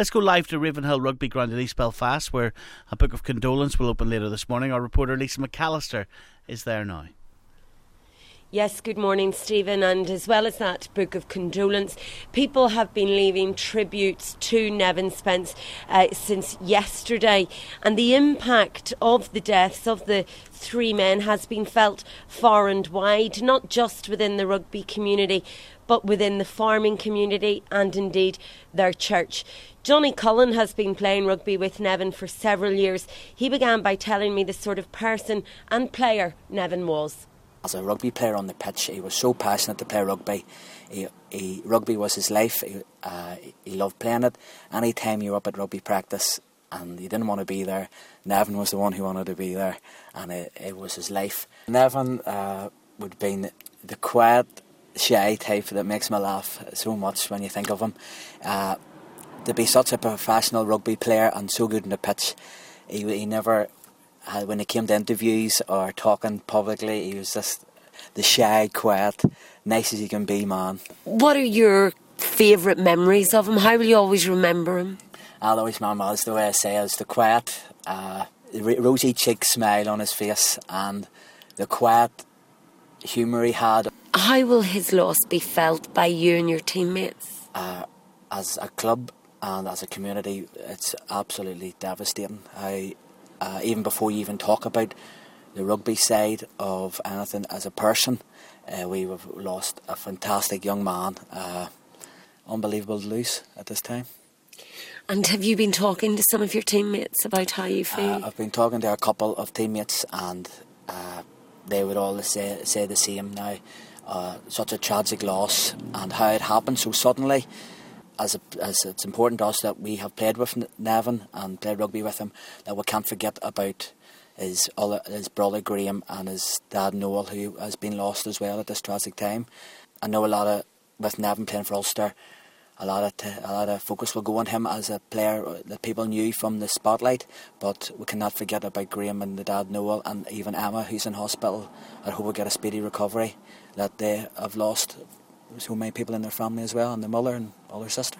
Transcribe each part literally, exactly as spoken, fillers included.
Let's go live to Ravenhill Rugby Ground in East Belfast, where a book of condolence will open later this morning. Our reporter Lisa McAllister is there now. Yes, good morning, Stephen. And as well as that book of condolence, people have been leaving tributes to Nevin Spence uh, since yesterday. And the impact of the deaths of the three men has been felt far and wide, not just within the rugby community, but within the farming community and indeed their church. Johnny Cullen has been playing rugby with Nevin for several years. He began by telling me the sort of person and player Nevin was. As a rugby player on the pitch, he was so passionate to play rugby. He, he, rugby was his life. He, uh, he loved playing it. Any time you were up at rugby practice and you didn't want to be there, Nevin was the one who wanted to be there, and it, it was his life. Nevin uh, would be the, the quiet, shy type that makes me laugh so much when you think of him. Uh, to be such a professional rugby player and so good in the pitch, he, he never... Uh, when it came to interviews or talking publicly, he was just the shy, quiet, nice as you can be man. What are your favourite memories of him? How will you always remember him? I'll always remember, as the way I say, it's the quiet, uh, rosy cheek smile on his face and the quiet humour he had. How will his loss be felt by you and your teammates? Uh, as a club and as a community, it's absolutely devastating. I... Uh, even before you even talk about the rugby side of anything as a person, uh, we have lost a fantastic young man. Uh, unbelievable to lose at this time. And have you been talking to some of your teammates about how you feel? Uh, I've been talking to a couple of teammates, and uh, they would all say, say the same now. Uh, such a tragic loss, and how it happened so suddenly. As, a, as it's important to us that we have played with Nevin and played rugby with him, that we can't forget about his, his brother Graham and his dad Noel, who has been lost as well at this tragic time. I know a lot of, with Nevin playing for Ulster, a lot of t- a lot of focus will go on him as a player that people knew from the spotlight, but we cannot forget about Graham and the dad Noel, and even Emma, who's in hospital. I hope we get a speedy recovery, that they have lost so many people in their family as well, and their mother and all their sister.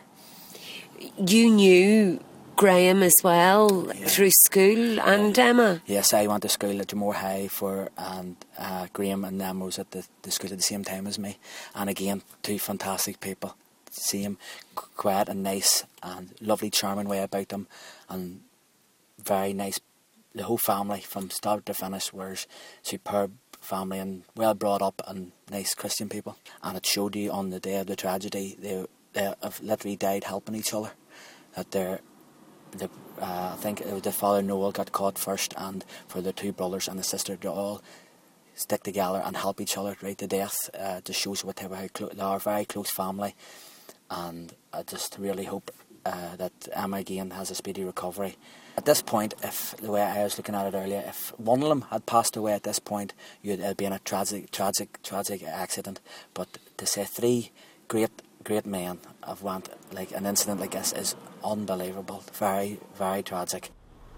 You knew Graham as well, yeah, through school, and yeah. Emma? Yes, I went to school at Dromore High for, and uh, Graham and Emma was at the, the school at the same time as me. And again, two fantastic people. See him quiet and nice and lovely, charming way about them, and very nice. The whole family from start to finish was superb family and well brought up and nice Christian people. And it showed you on the day of the tragedy, they, they have literally died helping each other. That they're, the, uh, I think it was the father Noel got caught first, and for the two brothers and the sister to all stick together and help each other right to death. Uh, just shows what they were, how clo- they are a very close family. And I just really hope uh, that Emma again has a speedy recovery. At this point, if the way I was looking at it earlier, if one of them had passed away at this point, you'd it'd be in a tragic, tragic, tragic accident. But to say three great, great men have went like an incident like this is unbelievable. Very, very tragic.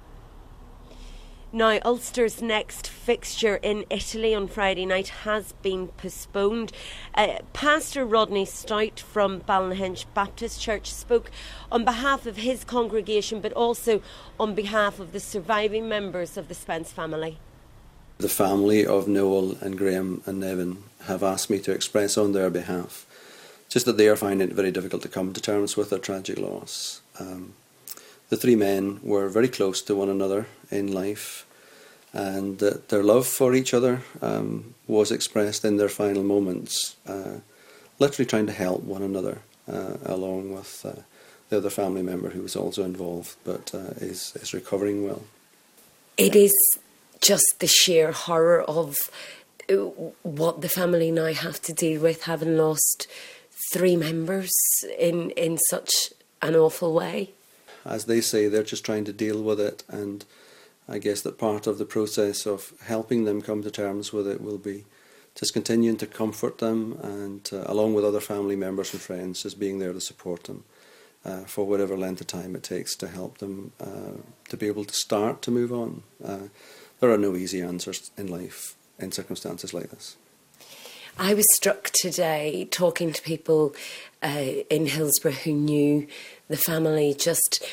Now, Ulster's next fixture in Italy on Friday night has been postponed. Uh, Pastor Rodney Stout from Ballinhinch Baptist Church spoke on behalf of his congregation, but also on behalf of the surviving members of the Spence family. The family of Noel and Graham and Nevin have asked me to express on their behalf just that they are finding it very difficult to come to terms with their tragic loss. Um, The three men were very close to one another in life, and uh, their love for each other um, was expressed in their final moments, uh, literally trying to help one another, uh, along with uh, the other family member who was also involved, but uh, is, is recovering well. It is just the sheer horror of what the family now have to deal with, having lost three members in, in such an awful way. As they say, they're just trying to deal with it, and I guess that part of the process of helping them come to terms with it will be just continuing to comfort them, and uh, along with other family members and friends, just being there to support them uh, for whatever length of time it takes to help them uh, to be able to start to move on. Uh, there are no easy answers in life in circumstances like this. I was struck today talking to people uh, in Hillsborough who knew the family, just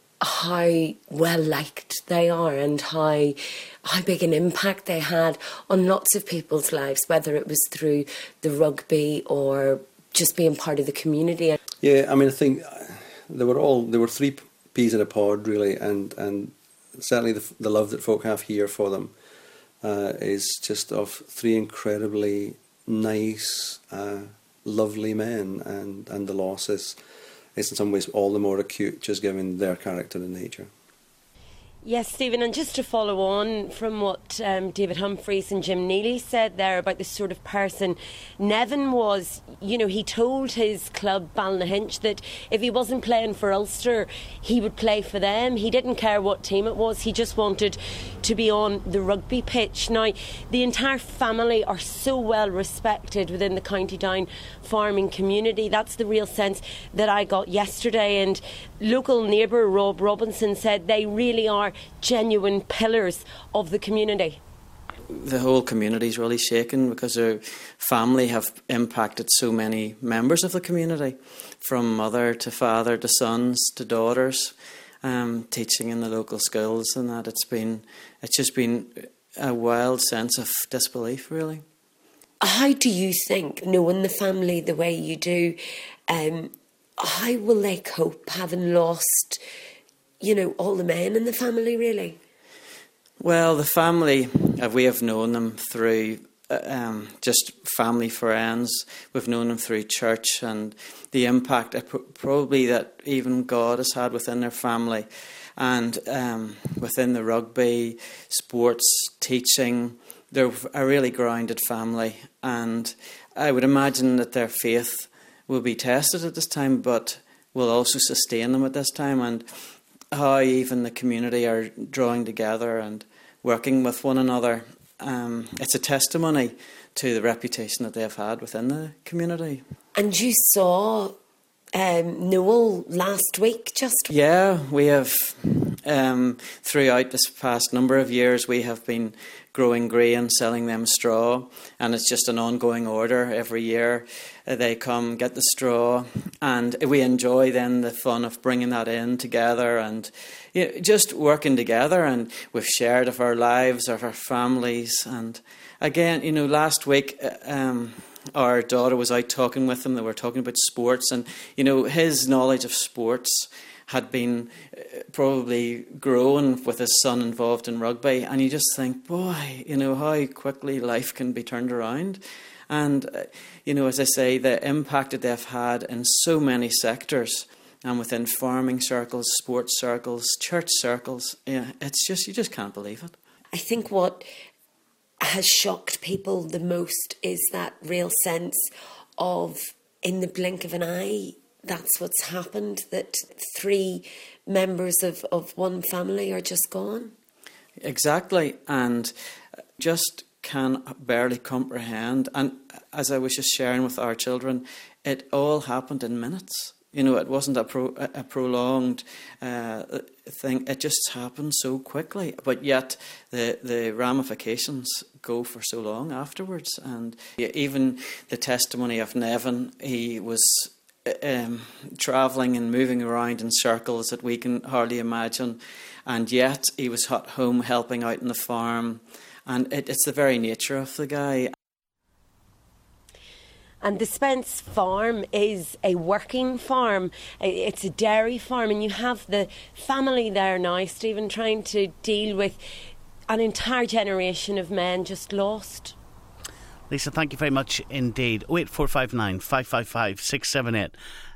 how well liked they are and how how big an impact they had on lots of people's lives, whether it was through the rugby or just being part of the community. Yeah, I mean, I think they were all there were three peas in a pod, really, and and certainly the the love that folk have here for them uh, is just of three incredibly nice, uh, lovely men, and and the loss is. is in some ways all the more acute, just given their character and nature. Yes, Stephen, and just to follow on from what um, David Humphreys and Jim Neely said there about the sort of person Nevin was, you know, he told his club, Ballynahinch, that if he wasn't playing for Ulster, he would play for them. He didn't care what team it was, he just wanted to be on the rugby pitch. Now, the entire family are so well respected within the County Down farming community. That's the real sense that I got yesterday, and local neighbour Rob Robinson said they really are genuine pillars of the community. The whole community is really shaken because their family have impacted so many members of the community, from mother to father to sons to daughters, um, teaching in the local schools, and that it's been it's just been a wild sense of disbelief, really. How do you think, knowing the family the way you do, um, how will they cope having lost, you know, all the men in the family, really? Well, the family, uh, we have known them through uh, um, just family friends. We've known them through church, and the impact uh, pr- probably that even God has had within their family, and um, within the rugby, sports, teaching. They're a really grounded family, and I would imagine that their faith will be tested at this time, but will also sustain them at this time, and how even the community are drawing together and working with one another. Um, it's a testimony to the reputation that they've had within the community. And you saw um, Noel last week, just? Yeah, we have, um, throughout this past number of years, we have been growing grain, selling them straw, and it's just an ongoing order every year. Uh, they come, get the straw, and we enjoy then the fun of bringing that in together and you know, just working together, and we've shared of our lives, of our families, and again, you know, last week um, our daughter was out talking with them. They were talking about sports, and you know, his knowledge of sports had been probably grown with his son involved in rugby, and you just think, boy, you know, how quickly life can be turned around. And, uh, you know, as I say, the impact that they've had in so many sectors, and within farming circles, sports circles, church circles, yeah, it's just, you just can't believe it. I think what has shocked people the most is that real sense of, in the blink of an eye, that's what's happened, that three members of, of one family are just gone. Exactly, and just can barely comprehend. And as I was just sharing with our children, it all happened in minutes. You know, it wasn't a, pro, a prolonged uh, thing. It just happened so quickly. But yet the, the ramifications go for so long afterwards. And even the testimony of Nevin, he was Um, travelling and moving around in circles that we can hardly imagine, and yet he was at home helping out in the farm, and it, it's the very nature of the guy. And the Spence farm is a working farm. It's a dairy farm, and you have the family there now, Stephen, trying to deal with an entire generation of men just lost. Lisa, thank you very much indeed. oh eight four five nine, five five five, six seven eight.